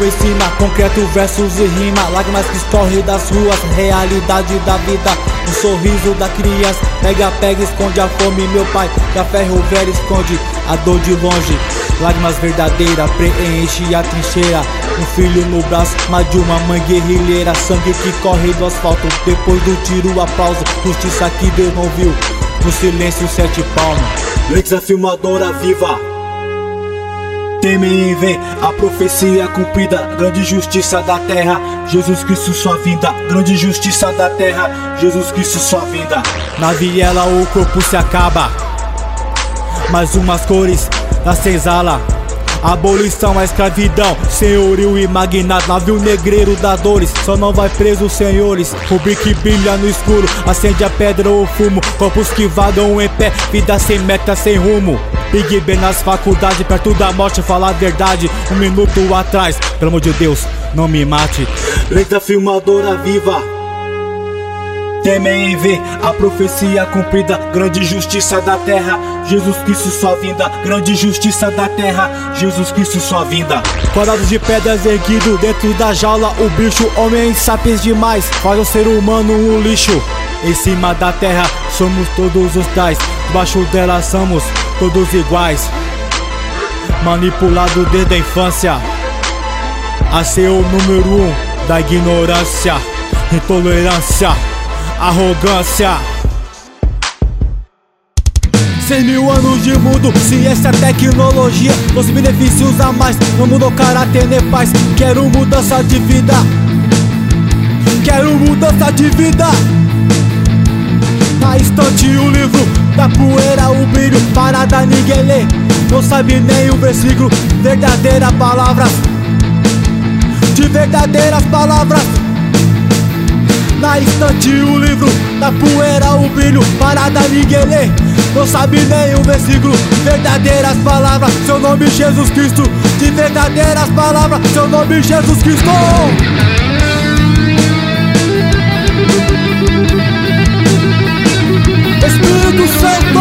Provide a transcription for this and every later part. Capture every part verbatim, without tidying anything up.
ensina, concreto, versos e rima. Lágrimas que escorrem das ruas, realidade da vida. O sorriso da criança, pega, pega, esconde a fome. Meu pai, que a ferro velho esconde a dor de longe. Lágrimas verdadeiras, preenche a trincheira. Um filho no braço, mas de uma mãe guerrilheira. Sangue que corre do asfalto, depois do tiro, aplauso. Justiça que Deus não viu, no silêncio sete palmas. Lex, a filmadora viva, temem e vem a profecia cumprida. Grande justiça da terra, Jesus Cristo sua vinda. Grande justiça da terra, Jesus Cristo sua vinda. Na viela o corpo se acaba, mais umas cores da senzala. Abolição, a escravidão, senhorio e magnata. Navio negreiro da dores, só não vai preso, senhores. Rubro que brilha no escuro, acende a pedra ou fumo. Corpos que vagam em pé, vida sem meta, sem rumo. Big Ben nas faculdades, perto da morte, falar a verdade. Um minuto atrás, pelo amor de Deus, não me mate. Lex, a filmadora viva, temem e vê a profecia cumprida. Grande justiça da terra, Jesus Cristo sua vinda. Grande justiça da terra, Jesus Cristo sua vinda. Quadrados de pedras erguido dentro da jaula, o bicho, homem sapiens demais, faz o ser humano um lixo. Em cima da terra somos todos os tais, debaixo dela somos todos iguais. Manipulado desde a infância, a ser o número um da ignorância, intolerância, arrogância. Seis mil anos de mundo, ciência, tecnologia, os benefícios a mais, não mudou caráter nem paz. Quero mudança de vida, quero mudança de vida. Na estante o livro, da poeira o brilho, parada ninguém lê, não sabe nem o versículo. Verdadeiras palavras, de verdadeiras palavras. Na estante o livro, da poeira o brilho, parada ninguém lê, não sabe nem o versículo. Verdadeiras palavras, seu nome Jesus Cristo. De verdadeiras palavras, seu nome Jesus Cristo. Espírito Santo,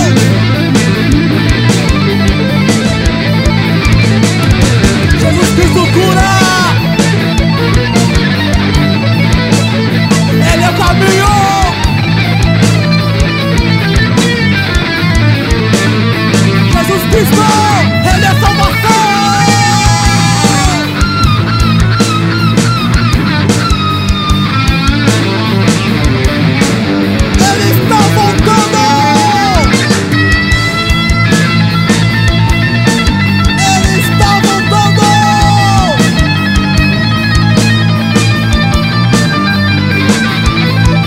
Jesus Cristo cura. Ele é o caminho. Jesus Cristo, Ele é salvação. Ele está voltando. Ele está voltando.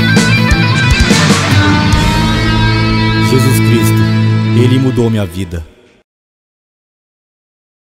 Jesus Cristo, Ele mudou minha vida.